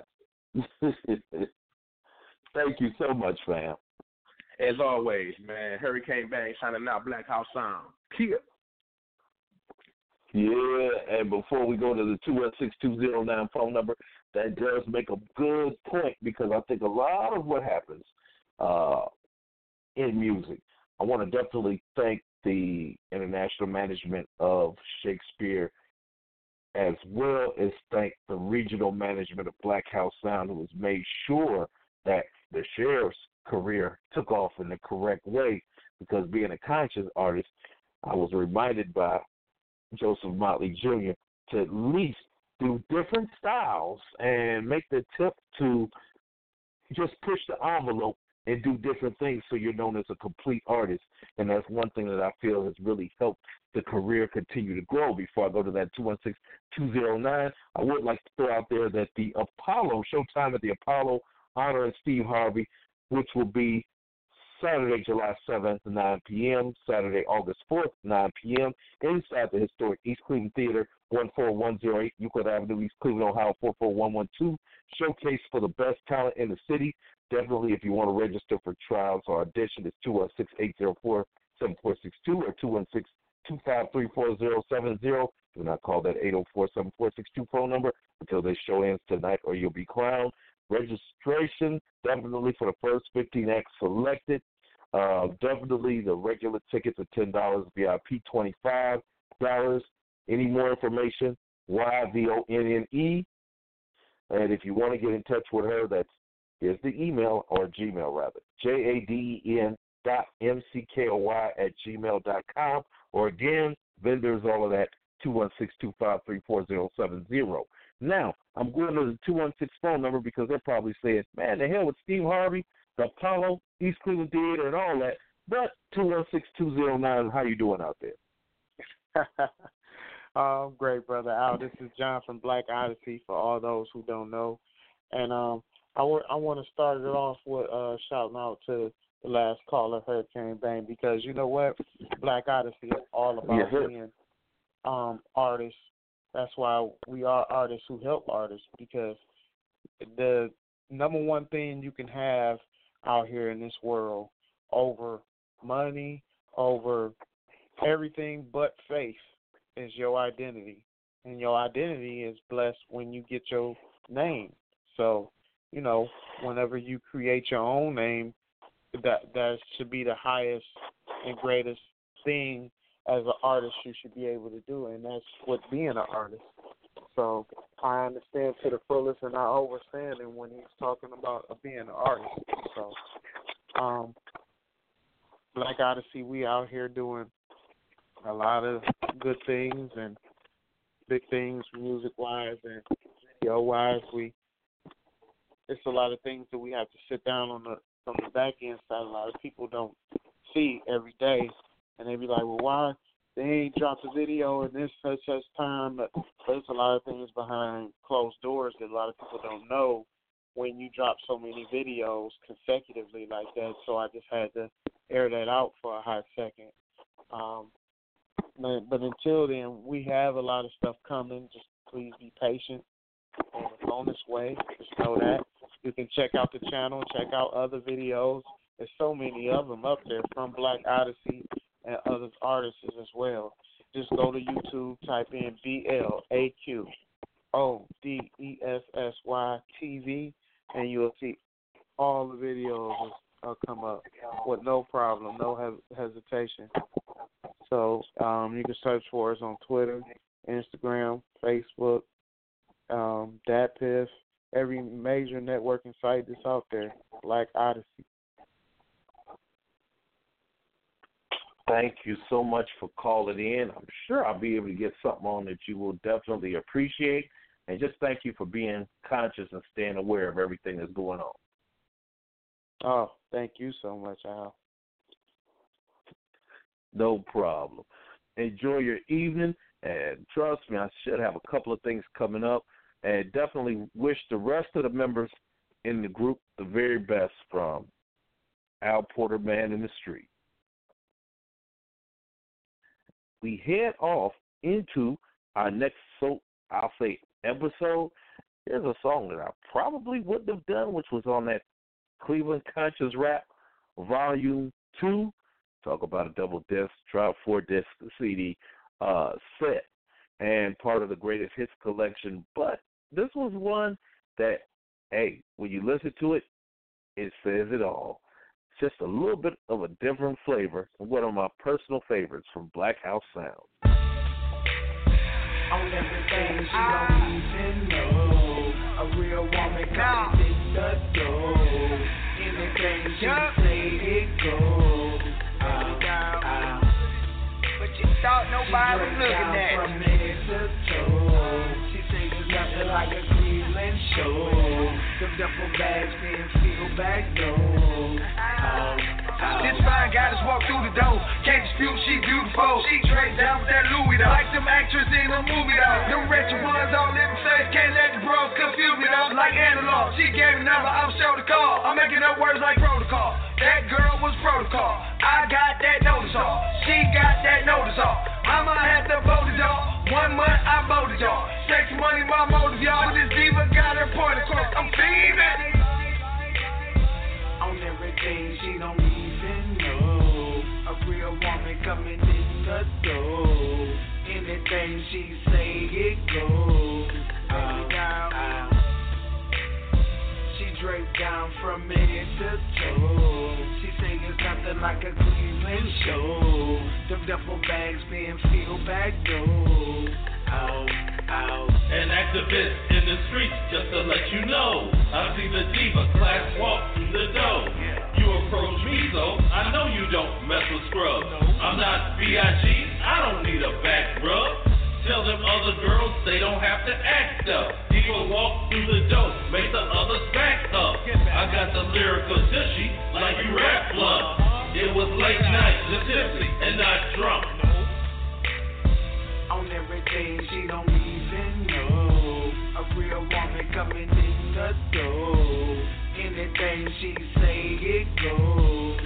Thank you so much, fam. As always, man, Hurricane Bang signing out, Black House Sound. Kia. Yeah, and before we go to the 216-209 phone number, that does make a good point because I think a lot of what happens in music, I want to definitely thank the international management of Shakespeare as well as thank the regional management of Black House Sound who has made sure that the sheriff's career took off in the correct way because being a conscious artist, I was reminded by Joseph Motley Jr. to at least do different styles and make the tip to just push the envelope and do different things so you're known as a complete artist. And that's one thing that I feel has really helped the career continue to grow. Before I go to that 216-209, I would like to throw out there that the Apollo, Showtime at the Apollo, honoring Steve Harvey, which will be Saturday, July 7th, 9 p.m., Saturday, August 4th, 9 p.m., inside the historic East Cleveland Theater, 14108 Euclid Avenue, East Cleveland, Ohio, 44112. Showcase for the best talent in the city. Definitely, if you want to register for trials or audition, it's 216-804-7462 or 216-253-4070. Do not call that 804-7462 phone number until this show ends tonight or you'll be crowned. Registration, definitely for the first 15 acts selected. Definitely the regular tickets are $10, VIP $25. Any more information, YVONNE. And if you want to get in touch with her, here's the email or Gmail rather, JADEN.MCKOY@gmail.com. Or again, vendors, all of that, 216-253-4070. Now, I'm going to the 216 phone number because they're probably saying, man, the hell with Steve Harvey, the Apollo, East Cleveland Theater, and all that. But 216-209, how you doing out there? Great, Brother Al. This is John from Black Odyssey, for all those who don't know. And I want to start it off with shouting out to the last caller, Hurricane Bang, because you know what? Black Odyssey is all about being artists. That's why we are artists who help artists, because the number one thing you can have out here in this world over money, over everything but faith, is your identity. And your identity is blessed when you get your name. So, you know, whenever you create your own name, that should be the highest and greatest thing as an artist you should be able to do, and that's what being an artist. So I understand to the fullest, and I understand him when he's talking about being an artist. So Black Odyssey, we out here doing a lot of good things and big things music-wise and video-wise. It's a lot of things that we have to sit down on the back end side. A lot of people don't see every day. And they be like, well, why they ain't dropped a video in this such time? But there's a lot of things behind closed doors that a lot of people don't know when you drop so many videos consecutively like that. So I just had to air that out for a hot second. But until then, we have a lot of stuff coming. Just please be patient on this way. Just know that. You can check out the channel, check out other videos. There's so many of them up there from Black Odyssey and other artists as well. Just go to YouTube, type in BLAQODESSY TV, and you'll see all the videos will come up with no problem, no hesitation. So you can search for us on Twitter, Instagram, Facebook, DatPiff, every major networking site that's out there, Black Odyssey. Thank you so much for calling in. I'm sure I'll be able to get something on that you will definitely appreciate. And just thank you for being conscious and staying aware of everything that's going on. Oh, thank you so much, Al. No problem. Enjoy your evening. And trust me, I should have a couple of things coming up. And definitely wish the rest of the members in the group the very best, from Al Porter, Man in the Street. We head off into our next, I'll say, episode. There's a song that I probably wouldn't have done, which was on that Cleveland Conscious Rap Volume 2. Talk about a double disc, drop 4-disc CD set, and part of the greatest hits collection. But this was one that, hey, when you listen to it, it says it all. It's just a little bit of a different flavor, and one of my personal favorites from Black House Sound. On everything she don't even know, a real woman coming in the door. Anything she say, it goes. But you thought nobody was looking at you. From head to toe, she say there's nothing like a Cleveland show. The duffel bags being filled back door. This fine guy just walked through the door. Can't dispute she beautiful. She straight down with that Louis though. Like them actors in a movie though. Them wretched ones all in the face. Can't let the bros confuse me though. Like analog. She gave me number, I'm sure the call. I'm making up words like protocol. That girl was protocol. I got that notice off. She got that notice off. I'ma have to vote it y'all. 1 month I voted y'all. Sex money my motive y'all. This diva got her point across. I'm thieving. On everything she don't even know. A real woman coming in the door. Anything she say it goes. She draped down from head to toe. She say it's nothing like a Cleveland show. The duffel bags being filled back door. An activist in the streets, just to let you know. I see the diva class walk through the door. You approach me, so I know you don't mess with scrubs. I'm not B.I.G., I don't need a back rub. Tell them other girls they don't have to act up. Diva walk through the door, make the others back up. I got the lyrical tushy, like you rap blunt. It was late night, just tipsy and not drunk. On everything she don't even know. A real woman coming in the door. Anything she say it goes.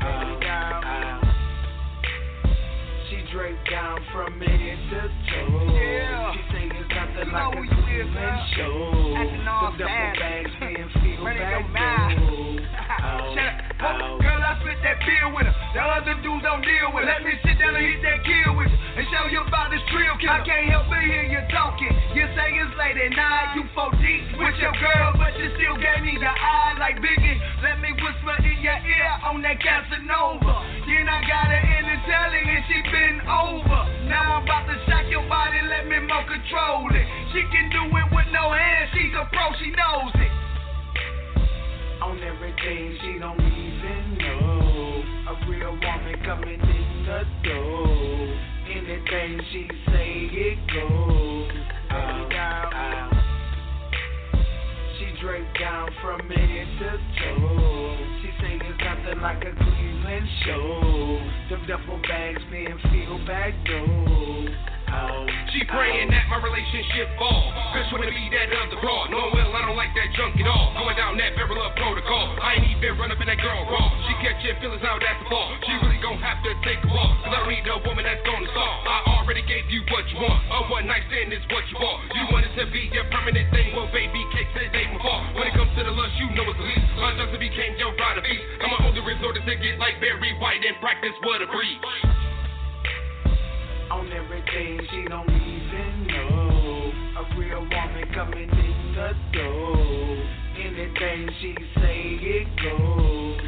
She draped down from head to toe. Yeah. She say it's nothing like a Cleveland show. The duffel bags being filled back door. Shut up. Girl, I split that bill with her. The other dudes don't deal with her. Let me sit down and hit that kill with you and show you about this drill killer. I can't help but hear you talking. You say it's late at night. You 4 deep with your girl, but you still gave me the eye like Biggie. Let me whisper in your ear on that Casanova. Then I got her in the telly and she been over. Now I'm about to shock your body. Let me more control it. She can do it with no hands. She's a pro. She knows it. On everything she don't even know. A real woman coming in the door. Anything she say it goes. She draped down from head to toe. She say it's nothing like a Cleveland show. The duffel bags being filled back door. She praying that my relationship fall. Bitch wanna be that other broad. Knowing well I don't like that junk at all. Going down that barrel of protocol. I ain't even run up in that girl raw. She catching feelings now, that's the ball. She really gon' have to take a walk. Cause I don't need a woman that's gonna stall. I already gave you what you want. A one night stand is what you want. You want it to be your permanent thing. Well baby, cake says they my fault. When it comes to the lust, you know it's the least. My Johnson became your bride of peace. I'm a older resort to get like Barry White and practice what a breach. On everything she don't even know. A real woman coming in the door. Anything she say it goes.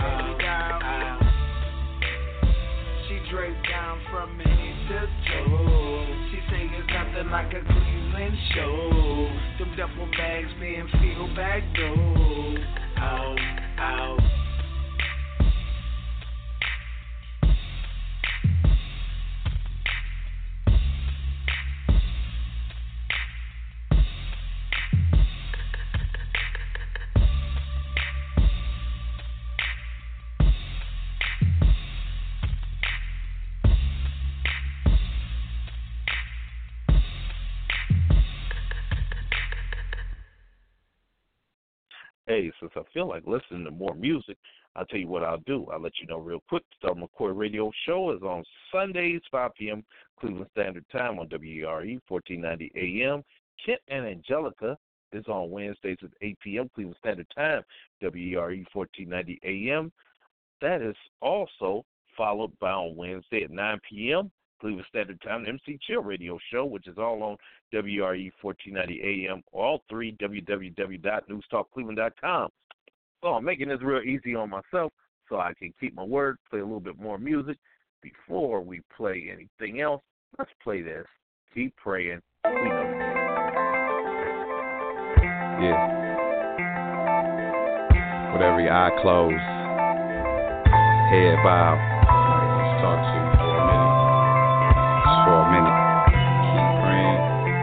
She draped down from head to toe. She say it's nothing like a Cleveland show. Them duffel bags being filled back door. days since I feel like listening to more music. I'll tell you what I'll do. I'll let you know real quick. The Stella McCoy Radio Show is on Sundays, 5 p.m. Cleveland Standard Time on WERE, 1490 a.m. Kent and Angelica is on Wednesdays at 8 p.m. Cleveland Standard Time, WERE, 1490 a.m. That is also followed by on Wednesday at 9 p.m. Cleveland Standard Time, the MC Chill Radio Show, which is all on WRE 1490 AM, all three, www.newstalkcleveland.com. So I'm making this real easy on myself so I can keep my word, play a little bit more music. Before we play anything else, let's play this. Keep praying. We know. Yeah. With every eye closed, head bowed, let's talk to you for a minute. Keep praying.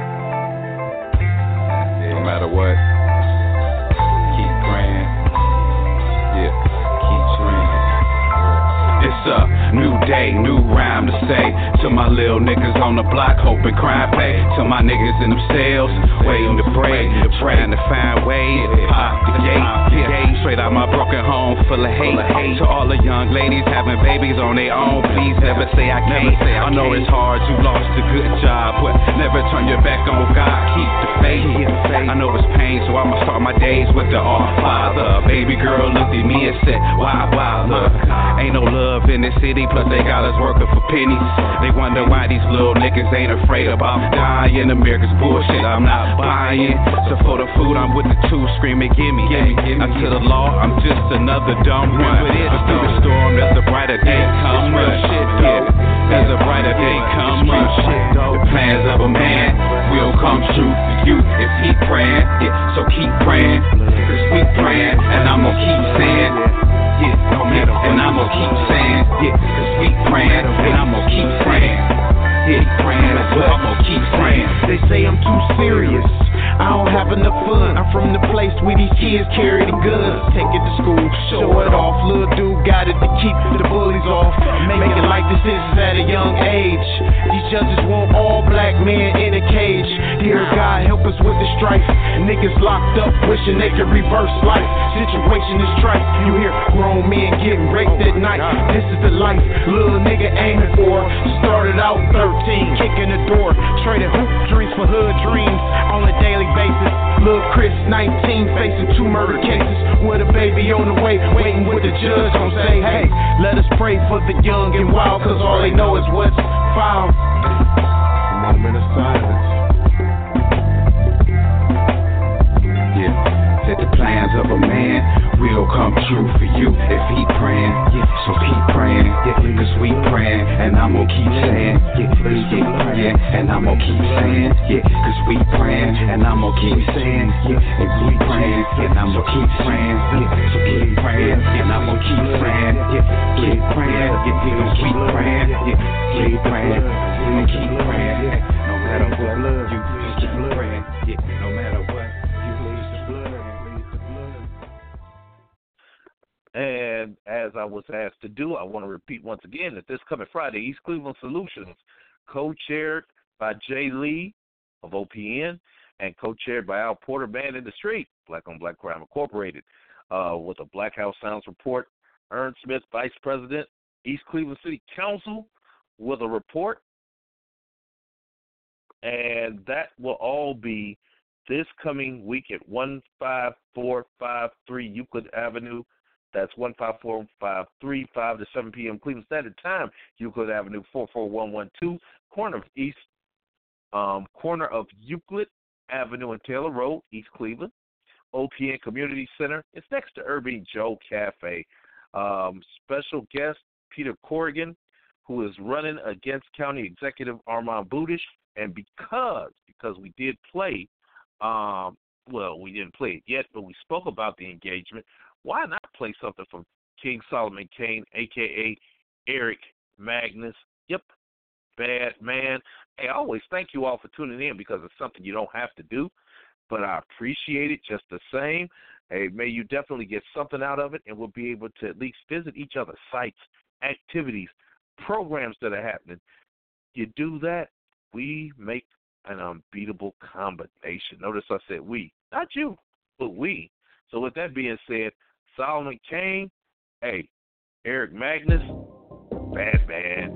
No matter what, keep praying. Yeah, keep praying. It's a new day, new rhyme to say to my little niggas on the block, hoping crime pay. To my niggas in them cells, waiting to break, trying to find ways to pop the gate. Straight out my broken home, full of hate. To all the young ladies having babies on their own, please never say I can't. I know it's hard, you lost a good job, but never turn your back on God. Keep the faith. I know it's pain, so I'ma start my days with the Our Father. Baby girl looked at me and said, why bother? Ain't no love in this city, plus they got us working for pennies. They wonder why these little niggas ain't afraid about dying. America's bullshit, I'm not buying. So for the food, I'm with the two screaming, gimme. Now to the law, I'm just another dumb one. But through the storm, there's a brighter day coming. Yeah, there's a brighter day coming. The plans of a man will come true for you if he praying. Yeah, so keep praying, cause we praying, and I'm gonna keep saying. Yeah, no matter, and I'm gonna keep saying, yeah, cause we praying, and I'm gonna keep praying. Yeah, praying, so I'm gonna keep praying. They say I'm too serious, I don't have enough fun. I'm from the place where these kids carry the guns. Take it to school, show it off. Little dude got it to keep the bullies off. Making like decisions at a young age. These judges want all black men in a cage. Dear God, help us with the strife. Niggas locked up, wishing they could reverse life. Situation is trite. You hear grown men getting raped at night. This is the life little nigga aiming for. Started out 13, kicking the door, trading hoop dreams for hood dreams on a daily basis. Lil' Chris, 19, facing 2 murder cases with a baby on the way, waiting with the judge gon' say, hey, let us pray for the young and wild, cause all they know is what's foul. A moment of silence. Yeah, said the plans of a man will come true for you if he praying. Yeah, so keep praying, yeah, cause we praying, and I'm gonna keep saying, yeah, cause we praying, and I'm gonna keep saying, yeah, cause we praying, and I'm gonna keep saying, yeah, and we praying, and I'm gonna keep praying, yeah, so keep praying, and I'm gonna keep praying, yeah, keep praying, yeah, we gon' keep praying, yeah, keep praying, we gon' keep praying, no matter what, you keep praying, yeah, no matter what. And as I was asked to do, I want to repeat once again that this coming Friday, East Cleveland Solutions, co-chaired by Jay Lee of OPN and co-chaired by Al Porter, Man in the Street, Black on Black Crime Incorporated, with a Black House Sounds report. Ern Smith, Vice President, East Cleveland City Council, with a report. And that will all be this coming week at 15453 Euclid Avenue. That's 15453, 5 to 7 p.m. Cleveland Standard Time, Euclid Avenue, 44112, corner of Euclid Avenue and Taylor Road, East Cleveland. OPN Community Center. It's next to Irving Joe Cafe. Special guest Peter Corrigan, who is running against County Executive Armand Budish. And because we did play, we didn't play it yet, but we spoke about the engagement. Why not play something from King Solomon Kane, a.k.a. Eric Magnus? Yep, bad man. Hey, I always thank you all for tuning in because it's something you don't have to do, but I appreciate it just the same. Hey, may you definitely get something out of it, and we'll be able to at least visit each other's sites, activities, programs that are happening. You do that, we make an unbeatable combination. Notice I said we, not you, but we. So with that being said, Solomon Kane, hey, Eric Magnus, bad man.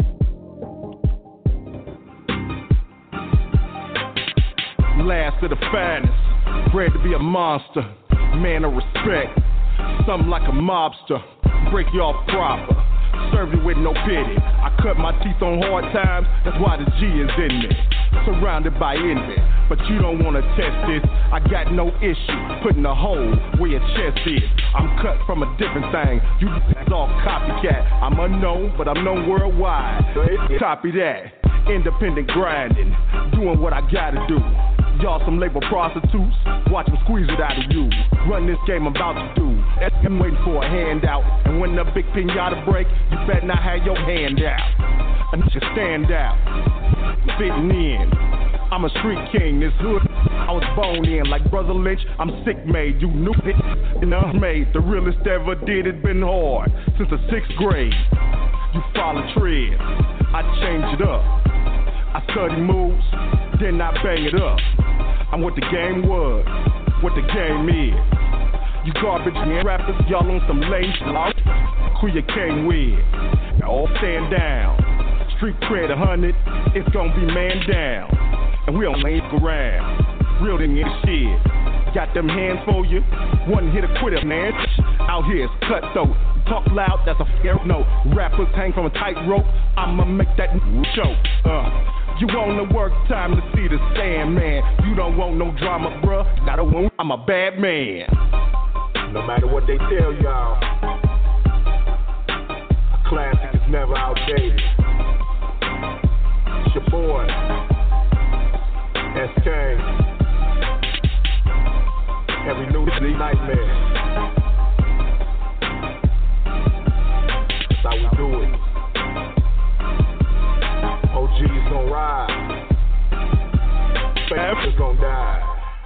Last of the finest, bred to be a monster, man of respect, something like a mobster, break you off proper, serve you with no pity. I cut my teeth on hard times, that's why the G is in me, surrounded by envy, but you don't want to test this. I got no issue putting a hole where your chest is. I'm cut from a different thing, you all copycat. I'm unknown, but I'm known worldwide. Copy that, independent grinding, doing what I gotta do. Y'all some labor prostitutes, watch them squeeze it out of you. Run this game I'm about to do, that's I'm waiting for a handout. And when the big pinata break, you better not have your hand out. I need you to stand out, fitting in. I'm a street king, this hood I was born in. Like Brother Lynch, I'm sick made. You knew it, and I'm made. The realest ever did it, been hard since the 6th grade. You follow trends, I change it up. I study moves, then I bang it up. I'm what the game was, what the game is. You garbage rappers, y'all on some lame shit. Who you came with? Now all stand down. Street cred 100, it's gonna be man down. And we don't lay around. Real than this shit. Got them hands for you. One hit a quitter, man. Out here it's cutthroat. Talk loud, that's a fair note. Rappers hang from a tightrope. I'ma make that show. You want to work time to see the Sandman. You don't want no drama, bruh. Not a one, I'm a bad man. No matter what they tell y'all, a classic is never outdated. It's your boy, SK. Every new nightmare. That's how we do it. OG's gon' ride. Fans gon' die.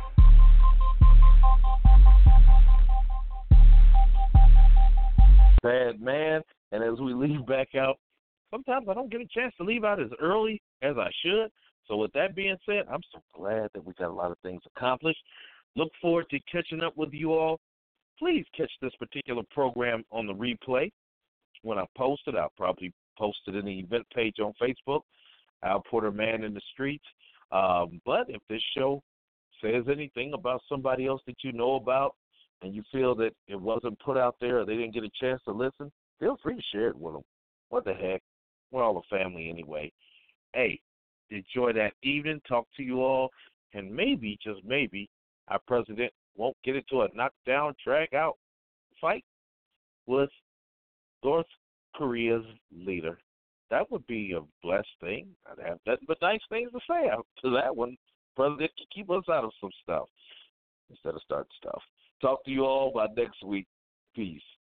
Bad man. And as we leave back out, sometimes I don't get a chance to leave out as early as I should. So with that being said, I'm so glad that we got a lot of things accomplished. Look forward to catching up with you all. Please catch this particular program on the replay. When I post it, I'll probably post it in the event page on Facebook, Al Porter Man in the Streets. But if this show says anything about somebody else that you know about and you feel that it wasn't put out there or they didn't get a chance to listen, feel free to share it with them. What the heck? We're all a family anyway. Hey, enjoy that evening. Talk to you all. And maybe, just maybe, our president won't get into a knockdown, drag-out fight with North Korea's leader. That would be a blessed thing. I'd have nothing but nice things to say after that one. President can keep us out of some stuff instead of starting stuff. Talk to you all by next week. Peace.